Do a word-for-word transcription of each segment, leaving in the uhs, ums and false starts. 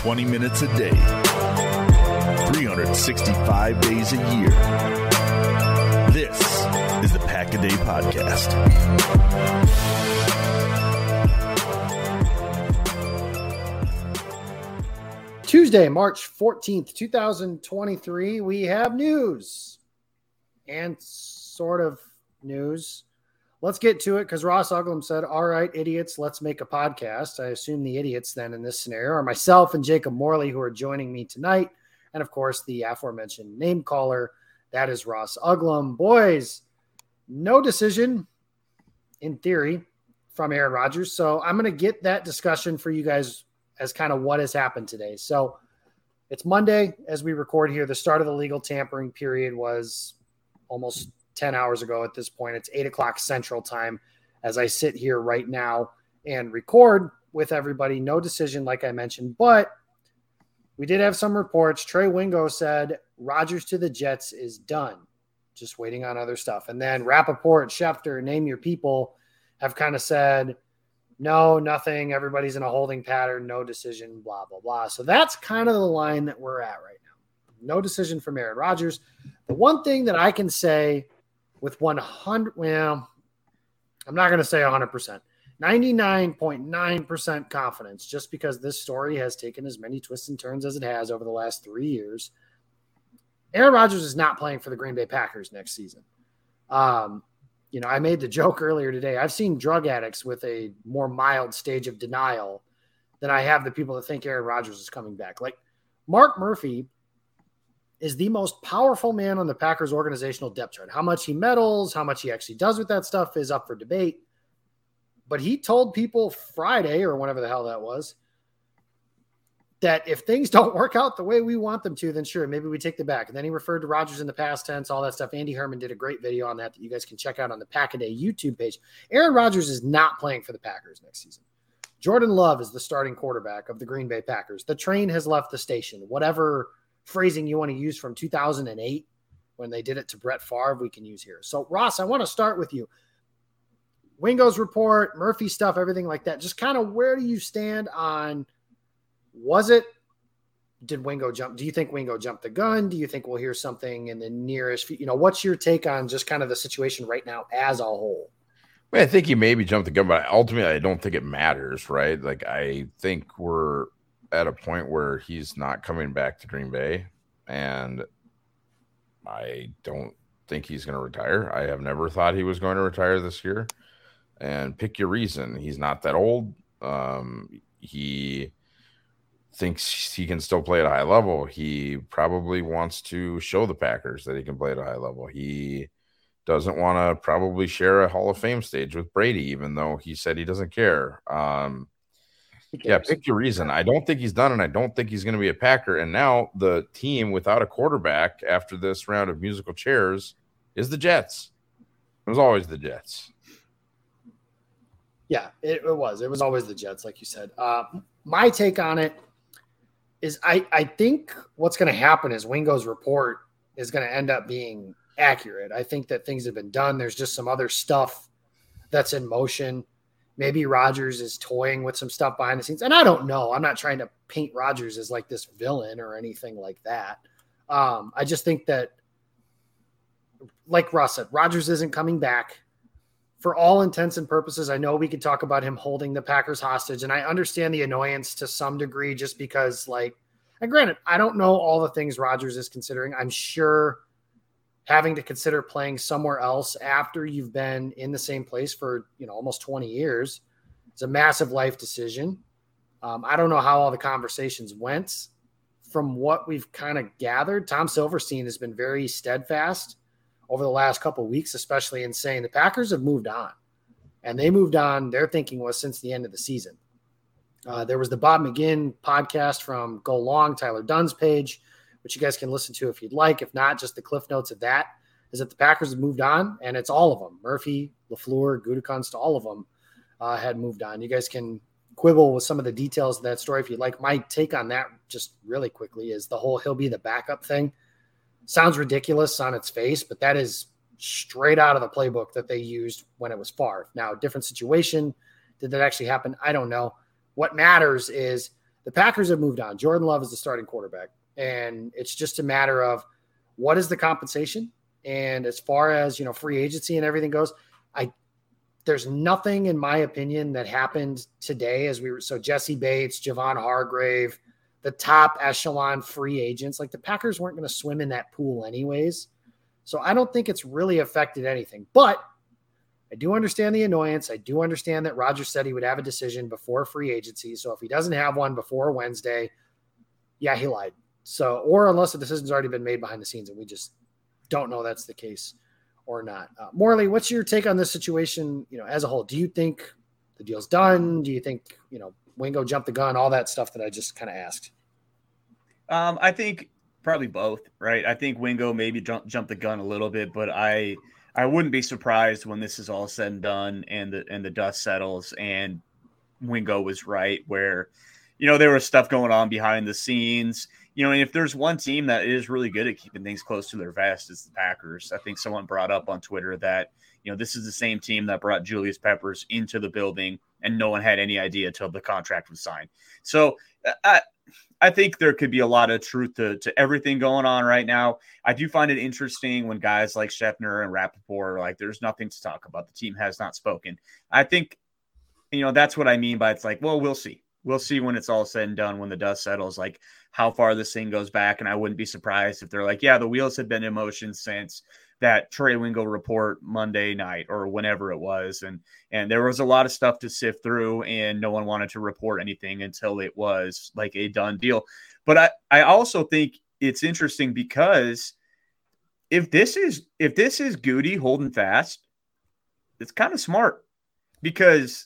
twenty minutes a day, three hundred sixty-five days a year. This is the Pack a Day Podcast. Tuesday, March fourteenth, twenty twenty-three, we have news and sort of news. Let's get to it because Ross Uglum said, all right, idiots, let's make a podcast. I assume the idiots then in this scenario are myself and Jacob Morley, who are joining me tonight. And of course, the aforementioned name caller, that is Ross Uglum. Boys, no decision in theory from Aaron Rodgers. So I'm going to get that discussion for you guys as kind of what has happened today. So it's Monday as we record here. The start of the legal tampering period was almost ten hours ago at this point. It's eight o'clock Central Time as I sit here right now and record with everybody. No decision, like I mentioned, but we did have some reports. Trey Wingo said Rodgers to the Jets is done, just waiting on other stuff. And then Rappaport, Schefter, name your people, have kind of said, no, nothing. Everybody's in a holding pattern. No decision, blah, blah, blah. So that's kind of the line that we're at right now. No decision from Aaron Rodgers. The one thing that I can say with one hundred, well, I'm not going to say one hundred percent, ninety-nine point nine percent confidence, just because this story has taken as many twists and turns as it has over the last three years. Aaron Rodgers is not playing for the Green Bay Packers next season. Um, you know, I made the joke earlier today. I've seen drug addicts with a more mild stage of denial than I have the people that think Aaron Rodgers is coming back. Like Mark Murphy is the most powerful man on the Packers organizational depth chart. How much he meddles, how much he actually does with that stuff is up for debate. But he told people Friday or whenever the hell that was that if things don't work out the way we want them to, then sure, maybe we take the back. And then he referred to Rodgers in the past tense, all that stuff. Andy Herman did a great video on that that you guys can check out on the Pack a Day YouTube page. Aaron Rodgers is not playing for the Packers next season. Jordan Love is the starting quarterback of the Green Bay Packers. The train has left the station. Whatever phrasing you want to use from two thousand eight when they did it to Brett Favre, we can use here. So Ross, I want to start with you. Wingo's report, Murphy stuff, everything like that. Just kind of where do you stand on, was it, did Wingo jump? Do you think Wingo jumped the gun? Do you think we'll hear something in the nearest, you know, what's your take on just kind of the situation right now as a whole? Well, I think he maybe jumped the gun, but ultimately I don't think it matters, right? Like I think we're at a point where he's not coming back to Green Bay, and I don't think he's going to retire. I have never thought he was going to retire this year, and pick your reason. He's not that old. Um, he thinks he can still play at a high level. He probably wants to show the Packers that he can play at a high level. He doesn't want to probably share a Hall of Fame stage with Brady, even though he said he doesn't care. Um, Yeah, pick your reason. I don't think he's done, and I don't think he's going to be a Packer. And now the team without a quarterback after this round of musical chairs is the Jets. It was always the Jets. Yeah, it, it was. It was always the Jets, like you said. Uh, my take on it is I, I think what's going to happen is Wingo's report is going to end up being accurate. I think that things have been done. There's just some other stuff that's in motion. Maybe Rodgers is toying with some stuff behind the scenes. And I don't know. I'm not trying to paint Rodgers as like this villain or anything like that. Um, I just think that, like Russ said, Rodgers isn't coming back. For all intents and purposes, I know we could talk about him holding the Packers hostage, and I understand the annoyance to some degree just because, like, and granted, I don't know all the things Rodgers is considering. I'm sure having to consider playing somewhere else after you've been in the same place for, you know, almost twenty years. It's a massive life decision. Um, I don't know how all the conversations went. From what we've kind of gathered, Tom Silverstein has been very steadfast over the last couple of weeks, especially in saying the Packers have moved on. And they moved on, their thinking was since the end of the season. Uh, there was the Bob McGinn podcast from Go Long, Tyler Dunn's page, which you guys can listen to if you'd like. If not, just the cliff notes of that is that the Packers have moved on, and it's all of them. Murphy, LaFleur, Gutekunst, all of them uh, had moved on. You guys can quibble with some of the details of that story if you'd like. My take on that, just really quickly, is the whole he'll be the backup thing. Sounds ridiculous on its face, but that is straight out of the playbook that they used when it was Favre. Now, different situation. Did that actually happen? I don't know. What matters is the The Packers have moved on. Jordan Love is the starting quarterback, and it's just a matter of what is the compensation. And as far as, you know, free agency and everything goes, I there's nothing, in my opinion, that happened today as we were. So Jesse Bates, Javon Hargrave, the top echelon free agents, like the Packers weren't going to swim in that pool anyways. So I don't think it's really affected anything, but I do understand the annoyance. I do understand that Rodgers said he would have a decision before free agency. So if he doesn't have one before Wednesday, yeah, he lied. So, or unless the decision's already been made behind the scenes and we just don't know that's the case or not. Uh, Morley, what's your take on this situation, you know, as a whole? Do you think the deal's done? Do you think, you know, Wingo jumped the gun, all that stuff that I just kind of asked? Um, I think probably both, right? I think Wingo maybe jump, jumped the gun a little bit, but I I wouldn't be surprised when this is all said and done and the and the dust settles and Wingo was right where, you know, there was stuff going on behind the scenes. You know, and if there's one team that is really good at keeping things close to their vest, it's the Packers. I think someone brought up on Twitter that, you know, this is the same team that brought Julius Peppers into the building and no one had any idea until the contract was signed. So I, I think there could be a lot of truth to, to everything going on right now. I do find it interesting when guys like Schefter and Rappaport are like, there's nothing to talk about. The team has not spoken. I think, you know, that's what I mean by it's like, well, we'll see. We'll see when it's all said and done, when the dust settles, like how far this thing goes back. And I wouldn't be surprised if they're like, yeah, the wheels have been in motion since that Trey Wingo report Monday night or whenever it was. And, and there was a lot of stuff to sift through and no one wanted to report anything until it was like a done deal. But I, I also think it's interesting because if this is, if this is Goody holding fast, it's kind of smart because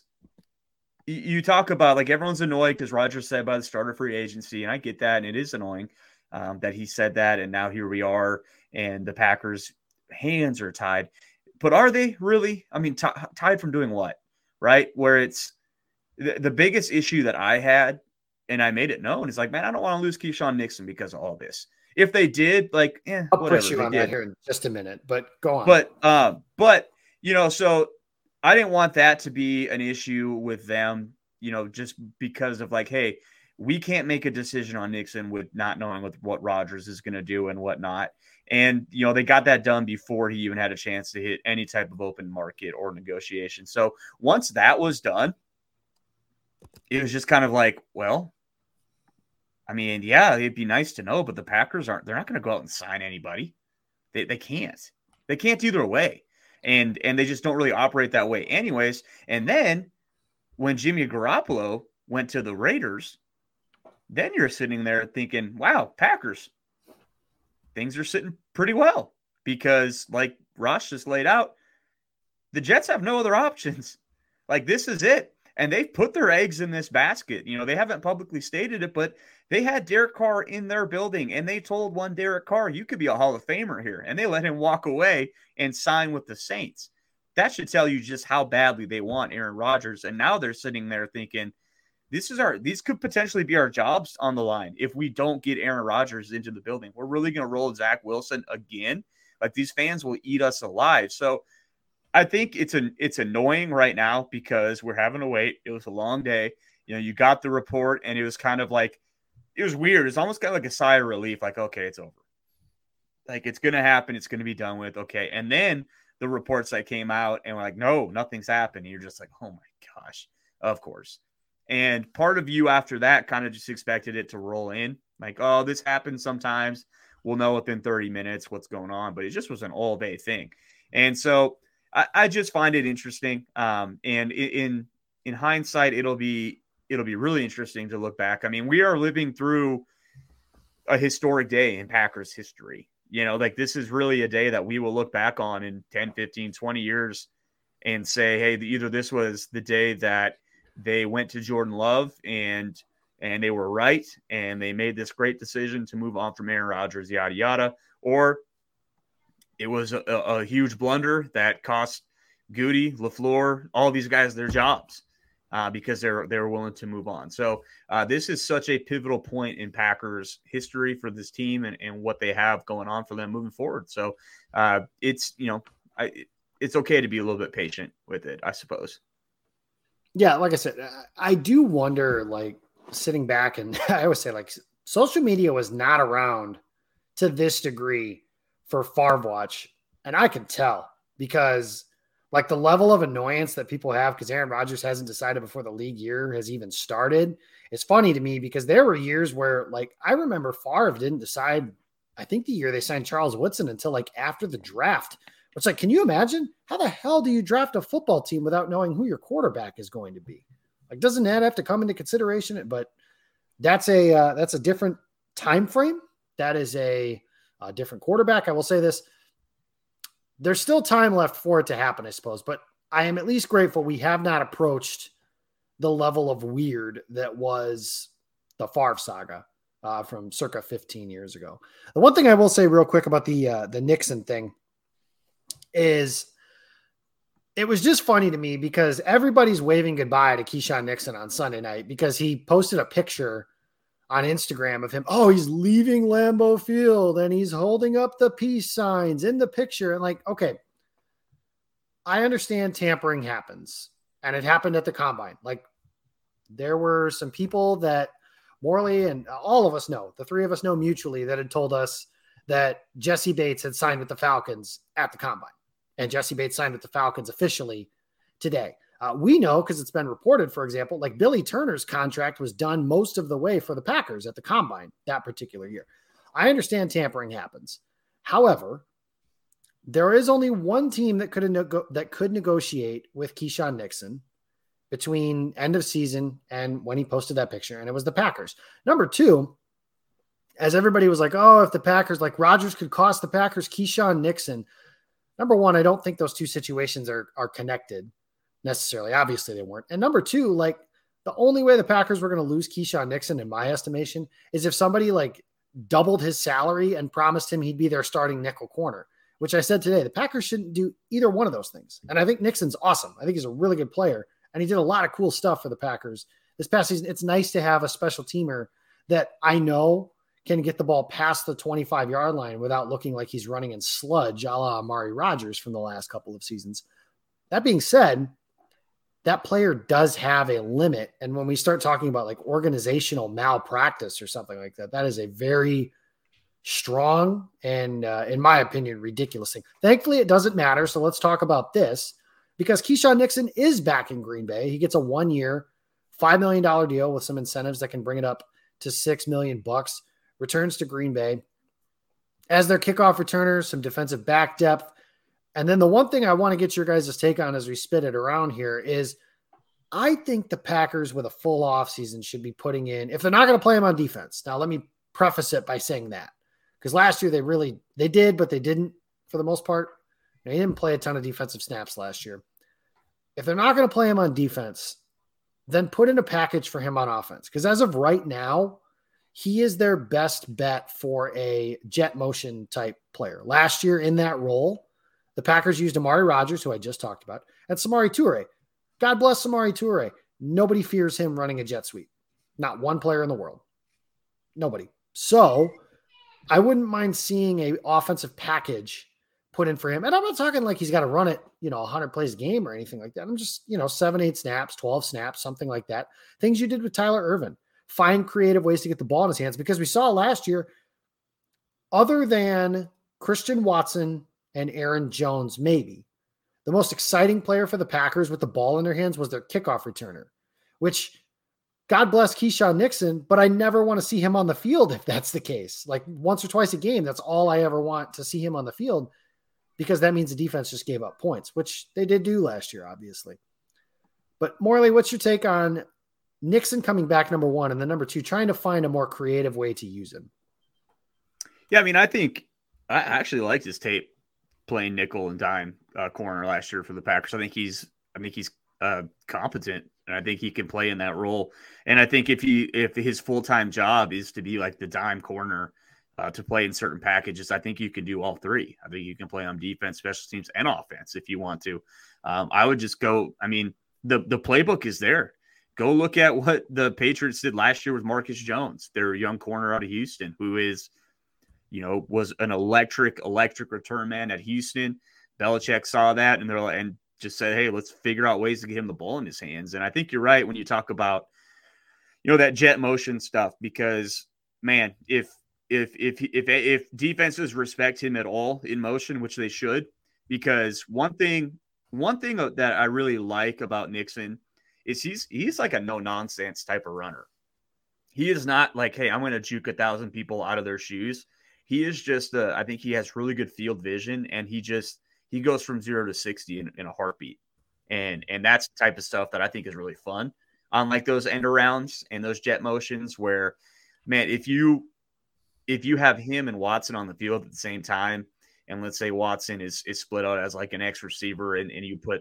you talk about like everyone's annoyed because Rodgers said by the start of free agency, and I get that, and it is annoying um, that he said that, and now here we are, and the Packers' hands are tied. But are they really? I mean, t- tied from doing what, right? Where it's the, the biggest issue that I had, and I made it known, is like, man, I don't want to lose Keyshawn Nixon because of all this. If they did, like, eh, I'll whatever, push you on did. that here in just a minute, but go on. But, uh, but you know, so. I didn't want that to be an issue with them, you know, just because of like, hey, we can't make a decision on Nixon with not knowing what, what Rodgers is going to do and whatnot. And, you know, they got that done before he even had a chance to hit any type of open market or negotiation. So once that was done, it was just kind of like, well, I mean, yeah, it'd be nice to know, but the Packers aren't, they're not going to go out and sign anybody. They they can't. They can't either way. And and they just don't really operate that way anyways. And then when Jimmy Garoppolo went to the Raiders, then you're sitting there thinking, wow, Packers, things are sitting pretty well. Because like Ross just laid out, the Jets have no other options. Like this is it. And they've put their eggs in this basket. You know, they haven't publicly stated it, but they had Derek Carr in their building, and they told one Derek Carr, you could be a Hall of Famer here. And they let him walk away and sign with the Saints. That should tell you just how badly they want Aaron Rodgers. And now they're sitting there thinking, this is our, these could potentially be our jobs on the line if we don't get Aaron Rodgers into the building. We're really going to roll Zach Wilson again. Like these fans will eat us alive. So I think it's an it's annoying right now because we're having to wait. It was a long day. You know, you got the report and it was kind of like, it was weird. It's almost kind of like a sigh of relief. Like, okay, it's over. Like it's going to happen. It's going to be done with. Okay. And then the reports that came out and we're like, no, nothing's happened. And you're just like, oh my gosh, of course. And part of you after that kind of just expected it to roll in. Like, oh, this happens sometimes. We'll know within thirty minutes what's going on. But it just was an all day thing. And so I, I just find it interesting. Um, and in in hindsight, it'll be it'll be really interesting to look back. I mean, we are living through a historic day in Packers history. You know, like this is really a day that we will look back on in ten, fifteen, twenty years and say, hey, either this was the day that they went to Jordan Love and and they were right and they made this great decision to move on from Aaron Rodgers, yada, yada, or it was a, a huge blunder that cost Goody, LaFleur, all these guys their jobs uh, because they're they're willing to move on. So uh, this is such a pivotal point in Packers history for this team and, and what they have going on for them moving forward. So uh, it's, you know, I, it's okay to be a little bit patient with it, I suppose. Yeah, like I said, I do wonder, like, sitting back and I always say like social media was not around to this degree for Favre Watch. And I can tell because like the level of annoyance that people have because Aaron Rodgers hasn't decided before the league year has even started. It's funny to me because there were years where like, I remember Favre didn't decide, I think the year they signed Charles Woodson until like after the draft. It's like, can you imagine how the hell do you draft a football team without knowing who your quarterback is going to be? Like, doesn't that have to come into consideration? But that's a, uh, that's a different time frame. That is a, a different quarterback. I will say this. There's still time left for it to happen, I suppose, but I am at least grateful we have not approached the level of weird that was the Favre saga uh, from circa fifteen years ago. The one thing I will say real quick about the, uh, the Nixon thing is it was just funny to me because everybody's waving goodbye to Keyshawn Nixon on Sunday night because he posted a picture on Instagram of him. Oh, he's leaving Lambeau Field and he's holding up the peace signs in the picture. And like, okay, I understand tampering happens and it happened at the combine. Like there were some people that Morley and all of us know, the three of us know mutually that had told us that Jesse Bates had signed with the Falcons at the combine and Jesse Bates signed with the Falcons officially today. Uh, we know because it's been reported, for example, like Billy Turner's contract was done most of the way for the Packers at the combine that particular year. I understand tampering happens. However, there is only one team that could nego- that could negotiate with Keyshawn Nixon between end of season and when he posted that picture, and it was the Packers. Number two, as everybody was like, oh, if the Packers, like Rodgers could cost the Packers Keyshawn Nixon. Number one, I don't think those two situations are are connected necessarily. Obviously they weren't. And number two, like the only way the Packers were going to lose Keyshawn Nixon, in my estimation, is if somebody like doubled his salary and promised him he'd be their starting nickel corner, which I said today, the Packers shouldn't do either one of those things. And I think Nixon's awesome. I think he's a really good player and he did a lot of cool stuff for the Packers this past season. It's nice to have a special teamer that I know can get the ball past the twenty-five yard line without looking like he's running in sludge, a la Amari Rodgers from the last couple of seasons. That being said, that player does have a limit. And when we start talking about like organizational malpractice or something like that, that is a very strong and, uh, in my opinion, ridiculous thing. Thankfully, it doesn't matter. So let's talk about this because Keyshawn Nixon is back in Green Bay. He gets a one year, five million dollars deal with some incentives that can bring it up to six million bucks, returns to Green Bay as their kickoff returner, some defensive back depth. And then the one thing I want to get your guys' take on as we spit it around here is I think the Packers with a full offseason should be putting in, if they're not going to play him on defense. Now, let me preface it by saying that because last year they really, they did, but they didn't for the most part. They didn't play a ton of defensive snaps last year. If they're not going to play him on defense, then put in a package for him on offense. Because as of right now, he is their best bet for a jet motion type player. Last year in that role, the Packers used Amari Rodgers, who I just talked about, and Samori Toure. God bless Samori Toure. Nobody fears him running a jet sweep. Not one player in the world. Nobody. So I wouldn't mind seeing a offensive package put in for him. And I'm not talking like he's got to run it, you know, one hundred plays a game or anything like that. I'm just, you know, seven, eight snaps, twelve snaps, something like that. Things you did with Tyler Ervin. Find creative ways to get the ball in his hands because we saw last year, other than Christian Watson and Aaron Jones, maybe the most exciting player for the Packers with the ball in their hands was their kickoff returner, which God bless Keyshawn Nixon, but I never want to see him on the field if that's the case. Like once or twice a game, that's all I ever want to see him on the field because that means the defense just gave up points, which they did do last year, obviously. But Morley, what's your take on Nixon coming back, number one, and then number two, trying to find a more creative way to use him? Yeah, I mean, I think I actually liked his tape playing nickel and dime uh, corner last year for the Packers. I think he's, I think he's uh, competent, and I think he can play in that role. And I think if he, if his full time job is to be like the dime corner uh, to play in certain packages, I think you can do all three. I think you can play on defense, special teams, and offense if you want to. Um, I would just go. I mean, the the playbook is there. Go look at what the Patriots did last year with Marcus Jones, their young corner out of Houston, who is, you know, was an electric, electric return man at Houston. Belichick saw that and they're like, and just said, hey, let's figure out ways to get him the ball in his hands. And I think you're right when you talk about, you know, that jet motion stuff, because man, if if if if if defenses respect him at all in motion, which they should, because one thing one thing that I really like about Nixon is he's he's like a no nonsense type of runner. He is not like, hey, I'm going to juke a thousand people out of their shoes. He is just, uh, I think he has really good field vision, and he just he goes from zero to sixty in, in a heartbeat, and and that's the type of stuff that I think is really fun. Unlike those end arounds and those jet motions, where, man, if you if you have him and Watson on the field at the same time, and let's say Watson is is split out as like an X receiver, and, and you put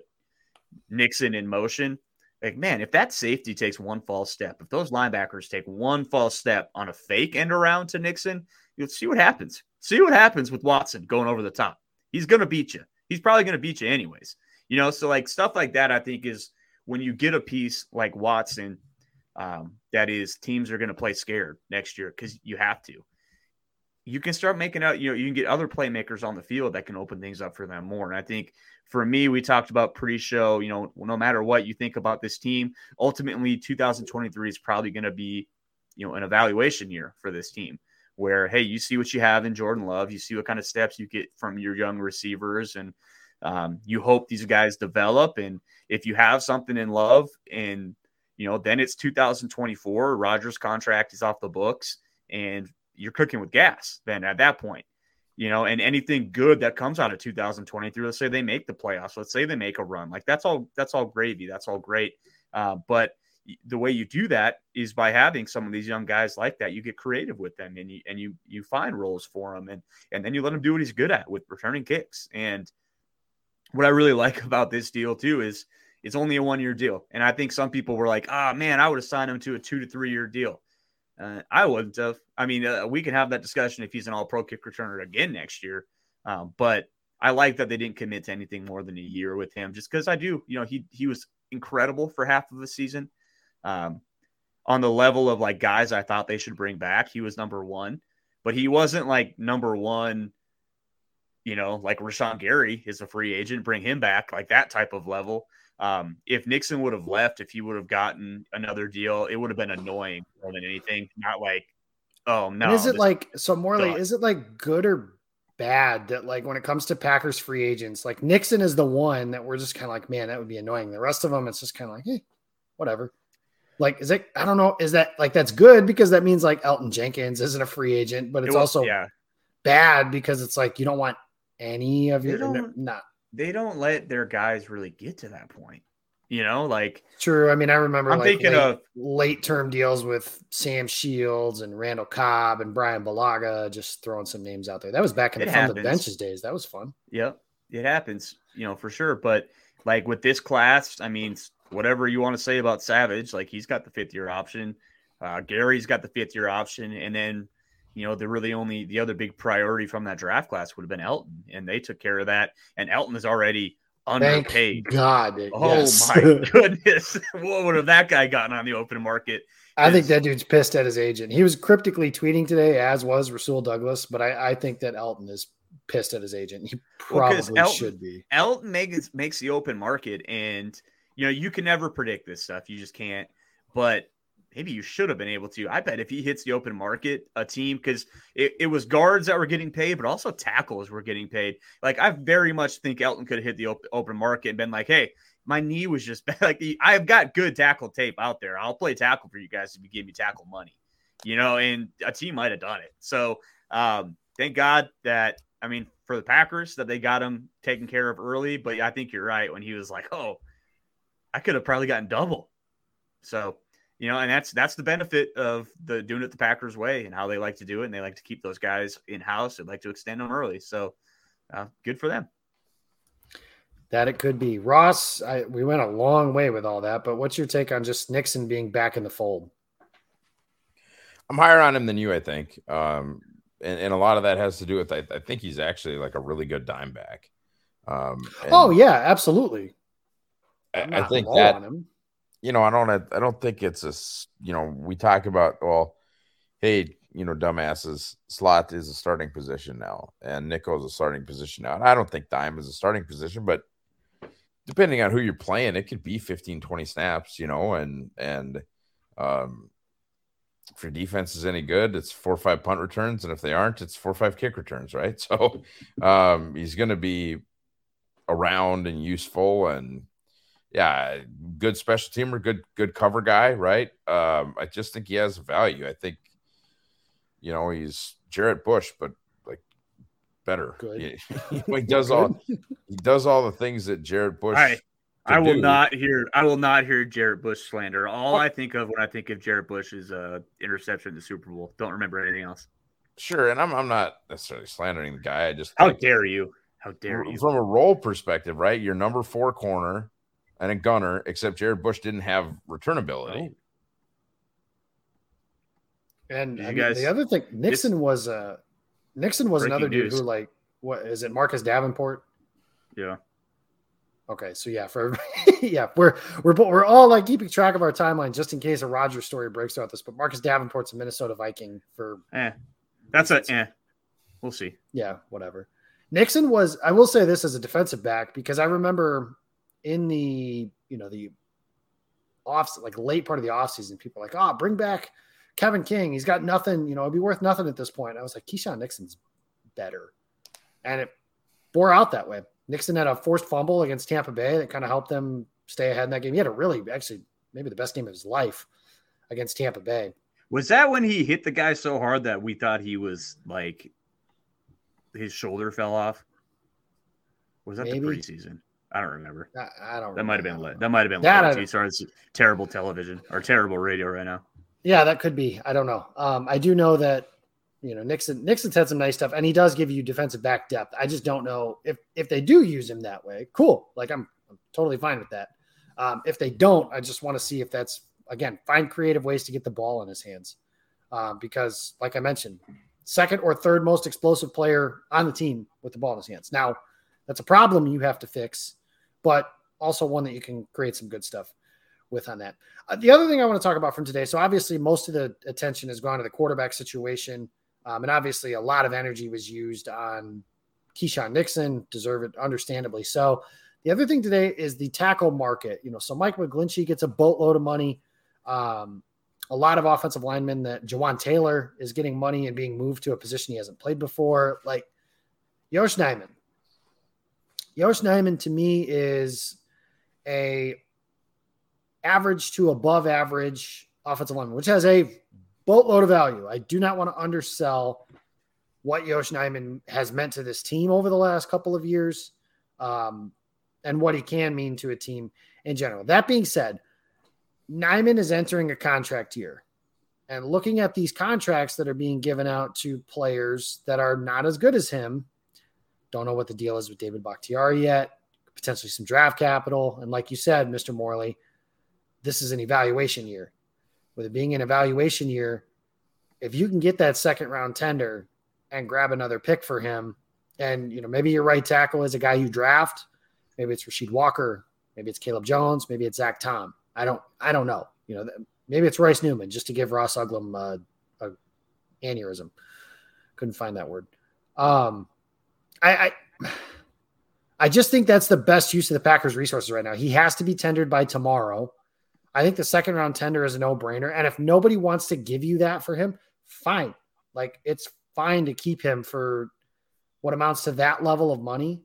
Nixon in motion. Like, man, if that safety takes one false step, if those linebackers take one false step on a fake end around to Nixon, you'll see what happens. See what happens with Watson going over the top. He's going to beat you. He's probably going to beat you anyways. You know, so like stuff like that, I think, is when you get a piece like Watson, um, that is, teams are going to play scared next year because you have to. You can start making out, you know, you can get other playmakers on the field that can open things up for them more. And I think for me, we talked about pre-show, you know, no matter what you think about this team, ultimately two thousand twenty-three is probably going to be, you know, an evaluation year for this team where, hey, you see what you have in Jordan Love, you see what kind of steps you get from your young receivers, and um, you hope these guys develop. And if you have something in Love, and, you know, then it's two thousand twenty-four, Rodgers' contract is off the books, and you're cooking with gas then at that point, you know, and anything good that comes out of two thousand twenty-three, let's say they make the playoffs, let's say they make a run, like that's all, that's all gravy. That's all great. Uh, but the way you do that is by having some of these young guys like that. You get creative with them, and you, and you, you find roles for them, and, and then you let him do what he's good at with returning kicks. And what I really like about this deal too, is it's only a one year deal. And I think some people were like, ah, oh, man, I would have signed him to a two to three year deal. Uh, I wouldn't have. I mean, uh, we can have that discussion if he's an all-pro kick returner again next year. Um, but I like that they didn't commit to anything more than a year with him, just because I do, you know, he he was incredible for half of the season. Um, on the level of like guys I thought they should bring back, he was number one, but he wasn't like number one, you know, like Rashawn Gary is a free agent, bring him back, like that type of level. Um, if Nixon would have left, if he would have gotten another deal, it would have been annoying more than anything. Not like, oh no. And is it like, so Morley, done. is it like good or bad that like when it comes to Packers free agents, like Nixon is the one that we're just kind of like, man, that would be annoying. The rest of them, it's just kind of like, hey, whatever. Like, is it, I don't know. Is that like, that's good because that means like Elton Jenkins isn't a free agent, but it's it was, also yeah. bad because it's like, you don't want any of your, not. They don't let their guys really get to that point, you know, like true. I mean, I remember I'm like thinking late, of late term deals with Sam Shields and Randall Cobb and Brian Balaga, just throwing some names out there. That was back in the, from the benches days. That was fun. Yep. It happens, you know, for sure. But like with this class, I mean, whatever you want to say about Savage, like he's got the fifth year option. Uh, Gary's got the fifth year option. And then, you know, the really only the other big priority from that draft class would have been Elton, and they took care of that. And Elton is already underpaid. Thank God. Oh yes. my goodness. What would have that guy gotten on the open market? I think that dude's pissed at his agent. He was cryptically tweeting today, as was Rasul Douglas, but I, I think that Elton is pissed at his agent. He probably well, Elton, should be. Elton makes makes the open market, and you know, you can never predict this stuff. You just can't. But maybe you should have been able to. I bet if he hits the open market, a team, because it, it was guards that were getting paid, but also tackles were getting paid. Like, I very much think Elton could have hit the op- open market and been like, hey, my knee was just bad. Like, I've got good tackle tape out there. I'll play tackle for you guys if you give me tackle money, you know, and a team might have done it. So um, thank God that, I mean, for the Packers, that they got him taken care of early. But I think you're right when he was like, oh, I could have probably gotten double. So, you know, and that's that's the benefit of the doing it the Packers way and how they like to do it. And they like to keep those guys in-house and like to extend them early. So uh, good for them. That it could be. Ross, I, we went a long way with all that, but what's your take on just Nixon being back in the fold? I'm higher on him than you, I think. Um, and, and a lot of that has to do with, I, I think he's actually like a really good dime back. Um, oh, yeah, absolutely. I, I think that, you know, I don't, I don't think it's a, you know, we talk about, well, hey, you know, dumbasses, slot is a starting position now, and nickel is a starting position now. And I don't think dime is a starting position, but depending on who you're playing, it could be fifteen, twenty snaps, you know, and, and, um, if your defense is any good, it's four or five punt returns, and if they aren't, it's four or five kick returns, right? So um, he's going to be around and useful, and yeah, good special teamer, good good cover guy, right? Um, I just think he has value. I think, you know, he's Jarrett Bush, but like better. Good. He, he does all he does all the things that Jarrett Bush. I, I will do. not hear. I will not hear Jarrett Bush slander. All I think of when I think of Jarrett Bush is a uh, interception in the Super Bowl. Don't remember anything else. Sure, and I'm I'm not necessarily slandering the guy. I just how like, dare you? How dare you? From a role perspective, right? Your number four corner and a gunner, except Jared Bush didn't have return ability. Oh. And I mean, guys, the other thing, Nixon was uh Nixon was another dude news. who, like, what is it, Marcus Davenport? Yeah. Okay, so yeah, for yeah, we're we're we're all like keeping track of our timeline just in case a Rodgers story breaks throughout this. But Marcus Davenport's a Minnesota Viking for eh. That's a eh. We'll see. Yeah, whatever. Nixon was, I will say this as a defensive back, because I remember in the, you know, the off, like late part of the offseason, people were like, oh, bring back Kevin King. He's got nothing, you know, it'd be worth nothing at this point. I was like, Keyshawn Nixon's better. And it bore out that way. Nixon had a forced fumble against Tampa Bay that kind of helped them stay ahead in that game. He had a really, actually, maybe the best game of his life against Tampa Bay. Was that when he hit the guy so hard that we thought he was like, his shoulder fell off? Was that Maybe. the preseason? I don't remember. I, I don't. That might have been lit. That might have been that. lit. Sorry, it's terrible television or terrible radio right now. Yeah, that could be. I don't know. Um, I do know that, you know, Nixon Nixon's had some nice stuff, and he does give you defensive back depth. I just don't know if if they do use him that way. Cool. Like I'm, I'm totally fine with that. Um, if they don't, I just want to see if that's, again, find creative ways to get the ball in his hands, um, because, like I mentioned, second or third most explosive player on the team with the ball in his hands. Now, that's a problem you have to fix, but also one that you can create some good stuff with on that. Uh, the other thing I want to talk about from today, so obviously most of the attention has gone to the quarterback situation, um, and obviously a lot of energy was used on Keyshawn Nixon, deserve it, understandably so. The other thing today is the tackle market. You know, so Mike McGlinchey gets a boatload of money. Um, A lot of offensive linemen that Jawan Taylor is getting money and being moved to a position he hasn't played before. Like Yosh Nijman. Yosh Nijman to me is a average to above average offensive lineman, which has a boatload of value. I do not want to undersell what Yosh Nijman has meant to this team over the last couple of years, um, and what he can mean to a team in general. That being said, Nijman is entering a contract year, and looking at these contracts that are being given out to players that are not as good as him, don't know what the deal is with David Bakhtiari yet, potentially some draft capital. And like you said, Mister Morley, this is an evaluation year. With it being an evaluation year, if you can get that second round tender and grab another pick for him, and, you know, maybe your right tackle is a guy you draft, maybe it's Rasheed Walker, maybe it's Caleb Jones, maybe it's Zach Tom. I don't, I don't know. You know, maybe it's Rice Newman, just to give Ross Uglum uh, a aneurysm. Couldn't find that word. Um, I, I, I just think that's the best use of the Packers' resources right now. He has to be tendered by tomorrow. I think the second round tender is a no brainer. And if nobody wants to give you that for him, fine. Like, it's fine to keep him for what amounts to that level of money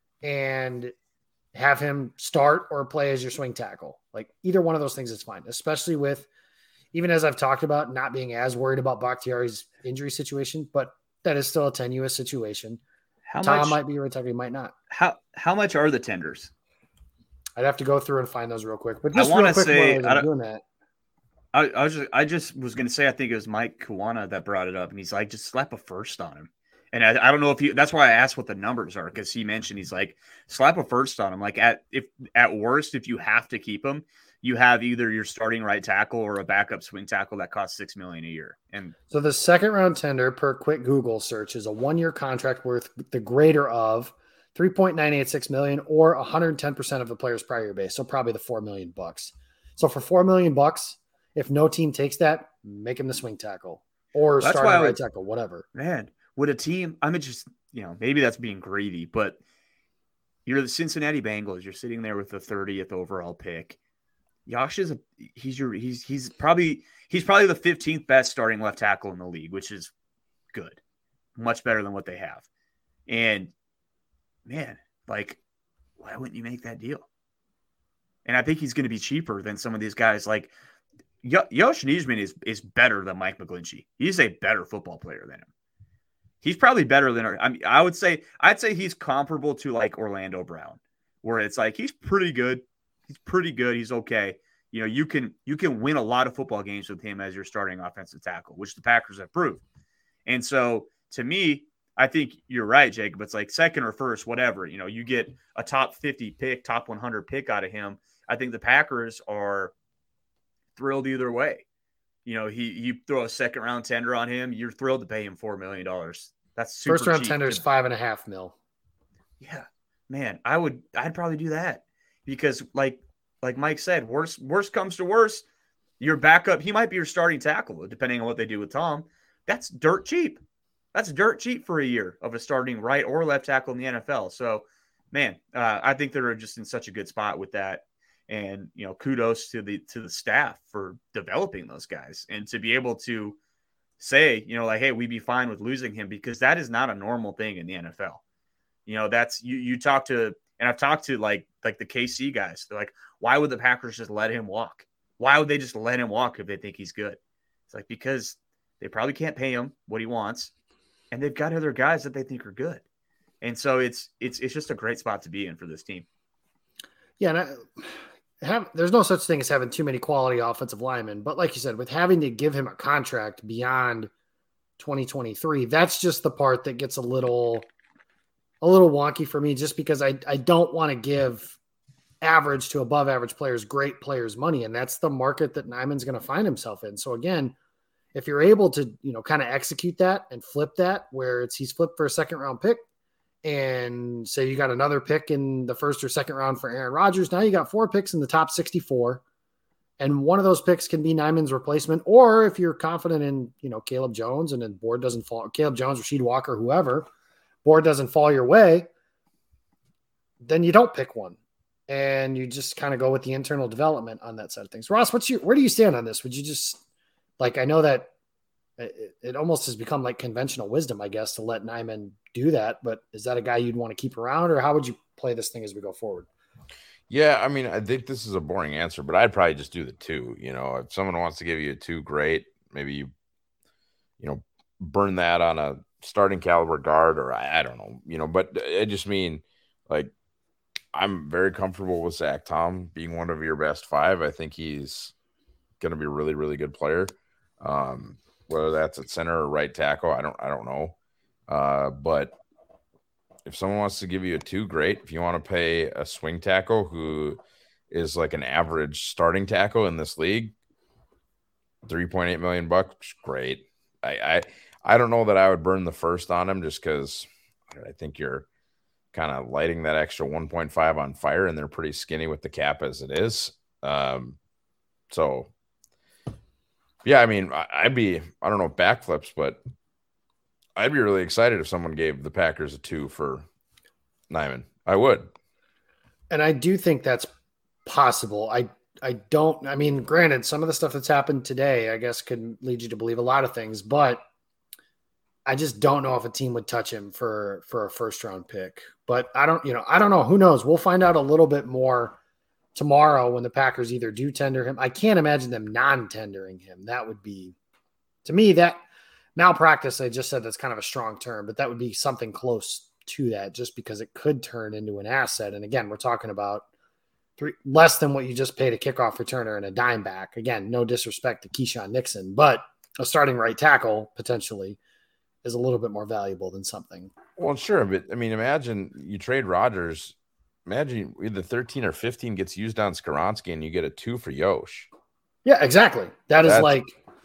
and have him start or play as your swing tackle. Like, either one of those things is fine, especially with, even as I've talked about, not being as worried about Bakhtiari's injury situation, but that is still a tenuous situation. How Tom much, might be right tackle, he might not. How how much are the tenders? I'd have to go through and find those real quick. But I just want real to quick say, while I'm doing that. I, I was just, I just was going to say, I think it was Mike Kawana that brought it up, and he's like, just slap a first on him. And I, I don't know if you, that's why I asked what the numbers are, because he mentioned, he's like, slap a first on him. Like, at if at worst, if you have to keep him, you have either your starting right tackle or a backup swing tackle that costs six million dollars a year. And so the second round tender per quick Google search is a one year contract worth the greater of three point nine eight six million dollars or one hundred ten percent of the player's prior year base. So probably the four million bucks. So for four million bucks, if no team takes that, make him the swing tackle or that's starting why I right would, tackle, whatever. Man, would a team, I mean, just, you know, maybe that's being greedy, but you're the Cincinnati Bengals. You're sitting there with the thirtieth overall pick. Yosh is a he's your he's he's probably he's probably the fifteenth best starting left tackle in the league, which is good, much better than what they have. And man, like, why wouldn't you make that deal? And I think he's going to be cheaper than some of these guys. Like y- Yosh Nijman is is better than Mike McGlinchey. He's a better football player than him. He's probably better than I mean, I would say I'd say he's comparable to like Orlando Brown, where it's like he's pretty good. He's pretty good. He's okay. You know, you can you can win a lot of football games with him as your starting offensive tackle, which the Packers have proved. And so, to me, I think you're right, Jacob. It's like second or first, whatever. You know, you get a top fifty pick, top one hundred pick out of him. I think the Packers are thrilled either way. You know, he you throw a second round tender on him, you're thrilled to pay him four million dollars. That's super first round cheap. tender is five and a half mil. Yeah, man, I would I'd probably do that. Because like like Mike said, worst worst comes to worst, your backup, he might be your starting tackle, depending on what they do with Tom. That's dirt cheap. That's dirt cheap for a year of a starting right or left tackle in the N F L. So, man, uh, I think they're just in such a good spot with that. And, you know, kudos to the to the staff for developing those guys and to be able to say, you know, like, hey, we'd be fine with losing him, because that is not a normal thing in the N F L. You know, that's you you talk to and I've talked to like like the K C guys. They're like, why would the Packers just let him walk? Why would they just let him walk if they think he's good? It's like, because they probably can't pay him what he wants, and they've got other guys that they think are good. And so it's it's it's just a great spot to be in for this team. Yeah, and I have, there's no such thing as having too many quality offensive linemen. But like you said, with having to give him a contract beyond twenty twenty-three, that's just the part that gets a little – a little wonky for me, just because I, I don't want to give average to above average players, great players money. And that's the market that Nijman's going to find himself in. So again, if you're able to, you know, kind of execute that and flip that, where it's, he's flipped for a second round pick, and say you got another pick in the first or second round for Aaron Rodgers. Now you got four picks in the top sixty-four, and one of those picks can be Nijman's replacement. Or if you're confident in, you know, Caleb Jones, and then board doesn't fall, Caleb Jones, Rasheed Walker, whoever, board doesn't fall your way, then you don't pick one, and you just kind of go with the internal development on that side of things. Ross, what's your, where do you stand on this? Would you just, like, I know that it, it almost has become like conventional wisdom, I guess, to let Nijman do that, but is that a guy you'd want to keep around, or how would you play this thing as we go forward? Yeah, I mean, I think this is a boring answer, but I'd probably just do the two. You know, if someone wants to give you a two, great. Maybe you, you know, burn that on a starting caliber guard, or I, I don't know, you know, but I just mean, like, I'm very comfortable with Zach Tom being one of your best five. I think he's going to be a really, really good player. Um, whether that's at center or right tackle, I don't, I don't know. Uh, but if someone wants to give you a two, great. If you want to pay a swing tackle who is like an average starting tackle in this league, three point eight million bucks, great. I, I, I don't know that I would burn the first on him, just because I think you're kind of lighting that extra one point five on fire, and they're pretty skinny with the cap as it is. Um, so, yeah, I mean, I'd be, I don't know, backflips, but I'd be really excited if someone gave the Packers a two for Nijman. I would. And I do think that's possible. I I don't, I mean, granted, some of the stuff that's happened today, I guess, could lead you to believe a lot of things, but I just don't know if a team would touch him for, for a first round pick. But I don't, you know, I don't know. Who knows? We'll find out a little bit more tomorrow when the Packers either do tender him. I can't imagine them non-tendering him. That would be, to me, that malpractice, I just said that's kind of a strong term, but that would be something close to that, just because it could turn into an asset. And again, we're talking about three, less than what you just paid a kickoff returner and a dime back. Again, no disrespect to Keyshawn Nixon, but a starting right tackle potentially is a little bit more valuable than something. Well, sure, but I mean, imagine you trade Rodgers. Imagine either thirteen or fifteen gets used on Skoronski, and you get a two for Yosh. Yeah, exactly. That is That's, like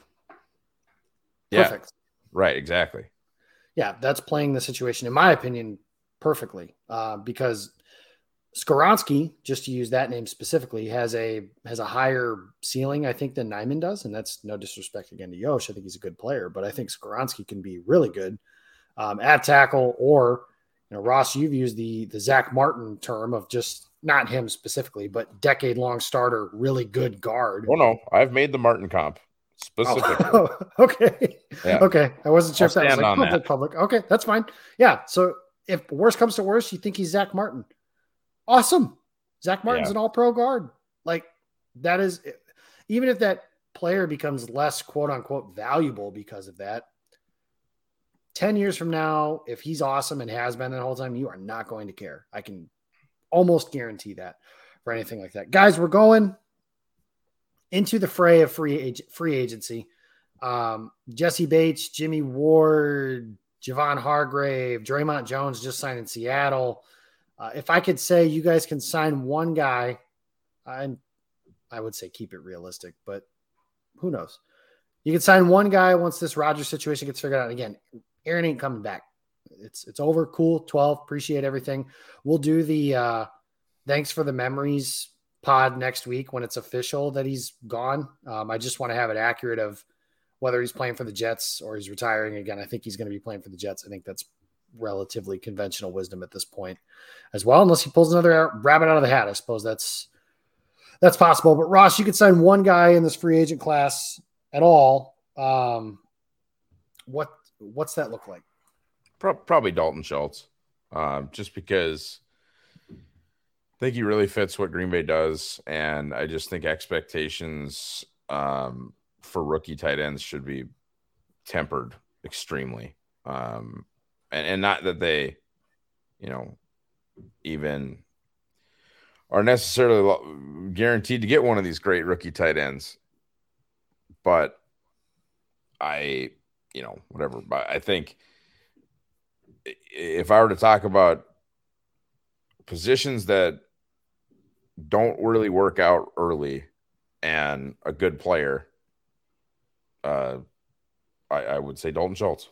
perfect. Yeah, right, exactly. Yeah, that's playing the situation, in my opinion, perfectly. Uh, because Skoronski, just to use that name specifically, has a has a higher ceiling, I think, than Nijman does. And that's no disrespect again to Yosh. I think he's a good player, but I think Skoronski can be really good um, at tackle, or, you know, Ross, you've used the the Zach Martin term of just not him specifically, but decade-long starter, really good guard. Oh, no. I've made the Martin comp specifically. Oh, okay. Yeah. Okay. I wasn't sure I'll if that was stand like on public, that. public. Okay. That's fine. Yeah. So if worst comes to worst, you think he's Zach Martin. Awesome. Zach Martin's Yeah. an all-pro guard. Like, that is, even if that player becomes less quote-unquote valuable because of that, ten years from now, if he's awesome and has been the whole time, you are not going to care. I can almost guarantee that for anything like that. Guys, we're going into the fray of free ag- free agency. Um, Jesse Bates, Jimmy Ward, Javon Hargrave, Draymond Jones just signed in Seattle. Uh, if I could say you guys can sign one guy, I, I would say keep it realistic, but who knows? You can sign one guy once this Rodgers situation gets figured out. Again, Aaron ain't coming back. It's it's over. Cool. twelve. Appreciate everything. We'll do the uh, thanks for the memories pod next week when it's official that he's gone. Um, I just want to have it accurate of whether he's playing for the Jets or he's retiring again. I think he's going to be playing for the Jets. I think that's relatively conventional wisdom at this point as well, unless he pulls another rabbit out of the hat. I suppose that's that's possible. But Ross, you could sign one guy in this free agent class at all. Um, what what's that look like? Pro- Probably Dalton Schultz, um, just because I think he really fits what Green Bay does, and I just think expectations um, for rookie tight ends should be tempered extremely, um, and, and not that they, you know, even are necessarily lo- guaranteed to get one of these great rookie tight ends, but I, you know, whatever. But I think if I were to talk about positions that don't really work out early and a good player, uh, I, I would say Dalton Schultz.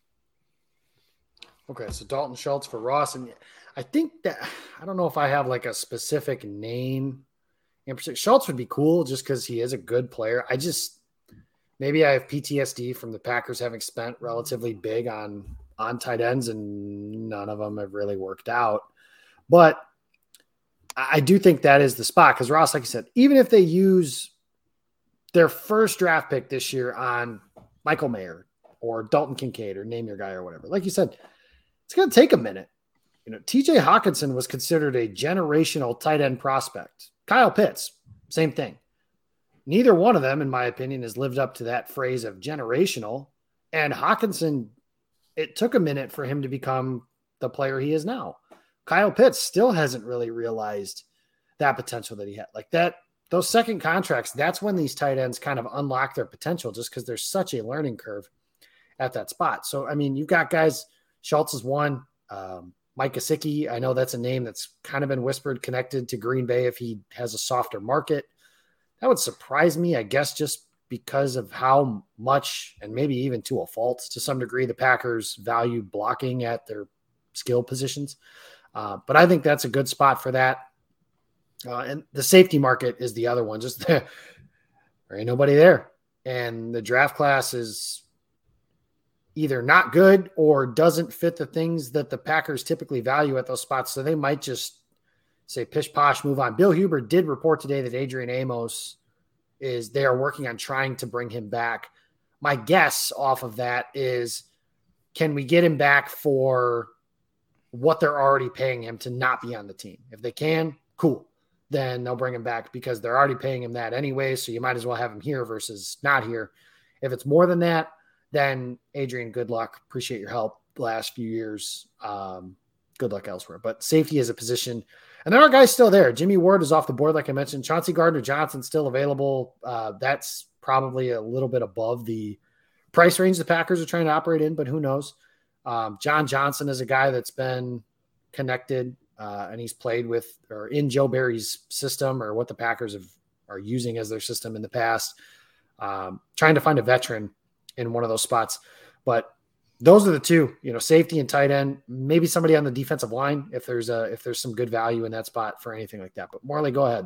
Okay, so Dalton Schultz for Ross. And I think that, I don't know if I have like a specific name in particular. Schultz would be cool just because he is a good player. I just, maybe I have P T S D from the Packers having spent relatively big on, on tight ends, and none of them have really worked out. But I do think that is the spot because Ross, like I said, even if they use their first draft pick this year on Michael Mayer or Dalton Kincaid or name your guy or whatever, like you said, it's going to take a minute. You know, T J Hawkinson was considered a generational tight end prospect. Kyle Pitts, same thing. Neither one of them, in my opinion, has lived up to that phrase of generational. And Hawkinson, it took a minute for him to become the player he is now. Kyle Pitts still hasn't really realized that potential that he had. Like that, those second contracts, that's when these tight ends kind of unlock their potential just because there's such a learning curve at that spot. So, I mean, you've got guys, Schultz is one, um, Mike Gesicki. I know that's a name that's kind of been whispered connected to Green Bay if he has a softer market. That would surprise me, I guess, just because of how much, and maybe even to a fault to some degree, the Packers value blocking at their skill positions. Uh, but I think that's a good spot for that. Uh, and the safety market is the other one. Just there ain't nobody there. And the draft class is either not good or doesn't fit the things that the Packers typically value at those spots. So they might just say pish posh, move on. Bill Huber did report today that Adrian Amos is they are working on trying to bring him back. My guess off of that is, can we get him back for what they're already paying him to not be on the team? If they can, cool. Then they'll bring him back because they're already paying him that anyway. So you might as well have him here versus not here. If it's more than that, then Adrian, good luck. Appreciate your help the last few years. Um, good luck elsewhere. But safety is a position. And there are guys still there. Jimmy Ward is off the board, like I mentioned. Chauncey Gardner-Johnson still available. Uh, that's probably a little bit above the price range the Packers are trying to operate in, but who knows? Um, John Johnson is a guy that's been connected, uh, and he's played with or in Joe Barry's system or what the Packers have are using as their system in the past. Um, trying to find a veteran in one of those spots, but those are the two, you know, safety and tight end, maybe somebody on the defensive line if there's a, if there's some good value in that spot for anything like that. But Morley, go ahead.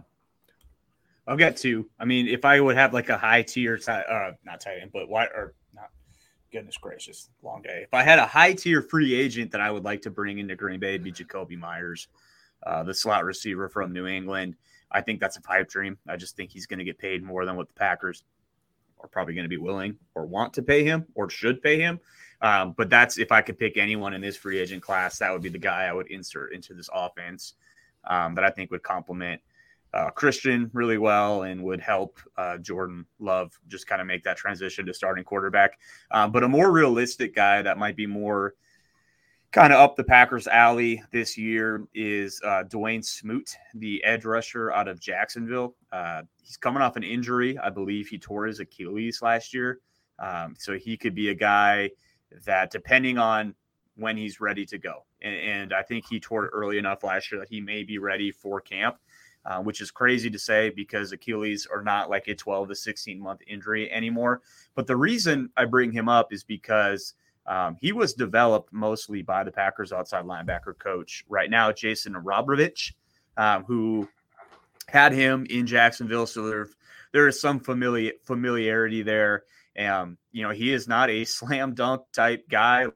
I've got two. I mean, if I would have like a high tier, uh, not tight end, but why, or not, goodness gracious, long day. If I had a high tier free agent that I would like to bring into Green Bay, it'd be Jacoby Myers. uh, the slot receiver from New England. I think that's a pipe dream. I just think he's going to get paid more than what the Packers are probably going to be willing or want to pay him or should pay him. Um, but that's, if I could pick anyone in this free agent class, that would be the guy I would insert into this offense um, that I think would complement uh, Christian really well and would help uh, Jordan Love just kind of make that transition to starting quarterback. Um, but a more realistic guy that might be more kind of up the Packers' alley this year is uh, Dwayne Smoot, the edge rusher out of Jacksonville. Uh, he's coming off an injury. I believe he tore his Achilles last year. Um, so he could be a guy that, depending on when he's ready to go. And, and I think he tore it early enough last year that he may be ready for camp, uh, which is crazy to say because Achilles are not like a twelve to sixteen month injury anymore. But the reason I bring him up is because Um, he was developed mostly by the Packers outside linebacker coach right now, Jason Robrovich, um, who had him in Jacksonville. So there, there is some familiar, familiarity there. Um, you know, he is not a slam dunk type guy.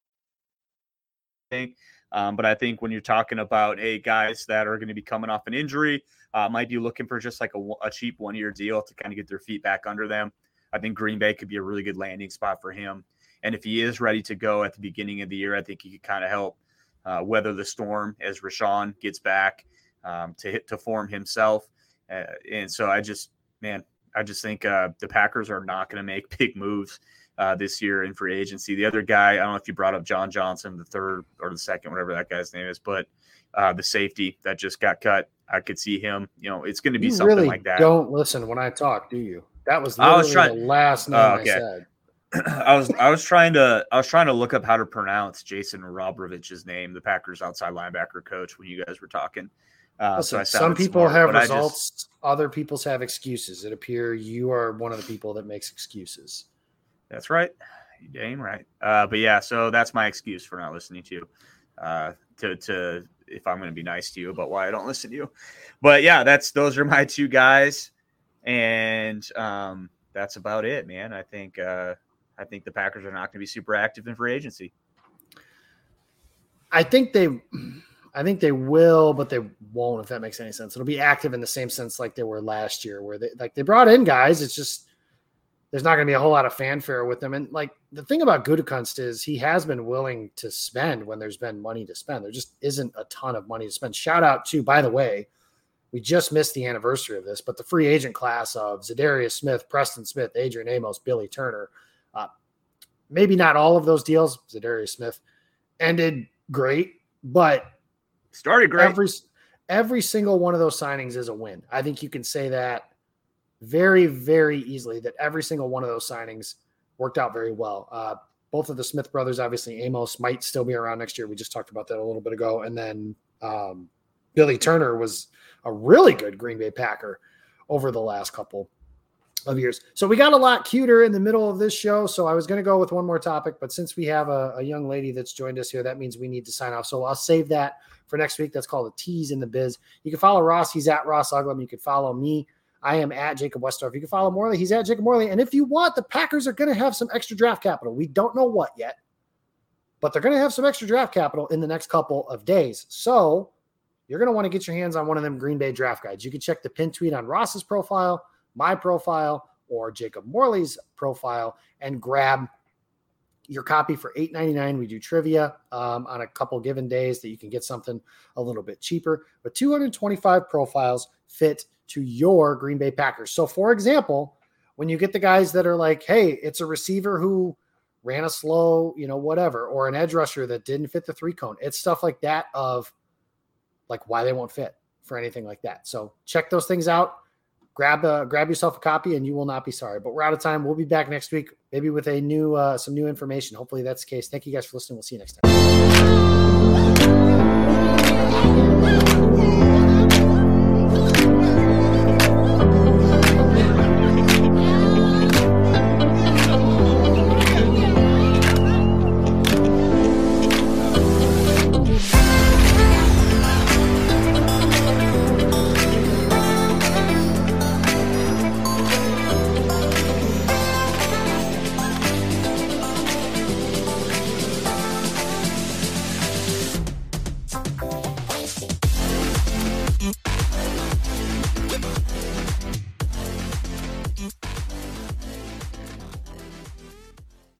Um, but I think when you're talking about, hey, guys that are going to be coming off an injury, uh, might be looking for just like a, a cheap one-year deal to kind of get their feet back under them, I think Green Bay could be a really good landing spot for him. And if he is ready to go at the beginning of the year, I think he could kind of help uh, weather the storm as Rashawn gets back um, to hit to form himself. Uh, and so I just, man, I just think uh, the Packers are not going to make big moves uh, this year in free agency. The other guy, I don't know if you brought up John Johnson, the third or the second, whatever that guy's name is, but uh, the safety that just got cut, I could see him. You know, it's going to be you something really like that. Don't listen when I talk, do you? That was literally I was trying, the last name uh, okay. I said. I was I was trying to I was trying to look up how to pronounce Jason Robrovich's name, the Packers outside linebacker coach, when you guys were talking. Uh, Listen, so some people smart, have results, just, other people's have excuses. It appears you are one of the people that makes excuses. That's right, you dang right. Uh, but yeah, so that's my excuse for not listening to you. Uh, to to if I'm going to be nice to you about why I don't listen to you. But yeah, that's those are my two guys, and um, that's about it, man. I think. Uh, I think the Packers are not going to be super active in free agency. I think they, I think they will, but they won't. If that makes any sense, it'll be active in the same sense like they were last year, where they like they brought in guys. It's just there's not going to be a whole lot of fanfare with them. And like the thing about Gutekunst is he has been willing to spend when there's been money to spend. There just isn't a ton of money to spend. Shout out to, by the way, we just missed the anniversary of this, but the free agent class of Zadarius Smith, Preston Smith, Adrian Amos, Billy Turner. Uh, maybe not all of those deals. Zadarius Smith ended great, but started great. Every, every single one of those signings is a win. I think you can say that very, very easily, that every single one of those signings worked out very well. Uh, both of the Smith brothers, obviously Amos might still be around next year. We just talked about that a little bit ago. And then um, Billy Turner was a really good Green Bay Packer over the last couple of years. So we got a lot cuter in the middle of this show. So I was going to go with one more topic, but since we have a, a young lady that's joined us here, that means we need to sign off. So I'll save that for next week. That's called a tease in the biz. You can follow Ross. He's at Ross Uglum. You can follow me. I am at Jacob Westorf. You can follow Morley. He's at Jacob Morley. And if you want, the Packers are going to have some extra draft capital. We don't know what yet, but they're going to have some extra draft capital in the next couple of days. So you're going to want to get your hands on one of them Green Bay draft guides. You can check the pin tweet on Ross's profile, my profile, or Jacob Morley's profile, and grab your copy for eight ninety-nine. We do trivia um, on a couple given days that you can get something a little bit cheaper, but two hundred twenty-five profiles fit to your Green Bay Packers. So for example, when you get the guys that are like, hey, it's a receiver who ran a slow, you know, whatever, or an edge rusher that didn't fit the three cone, it's stuff like that of like why they won't fit for anything like that. So check those things out. Grab a, grab yourself a copy and you will not be sorry. But we're out of time. We'll be back next week, maybe with a new uh, some new information. Hopefully that's the case. Thank you guys for listening. We'll see you next time.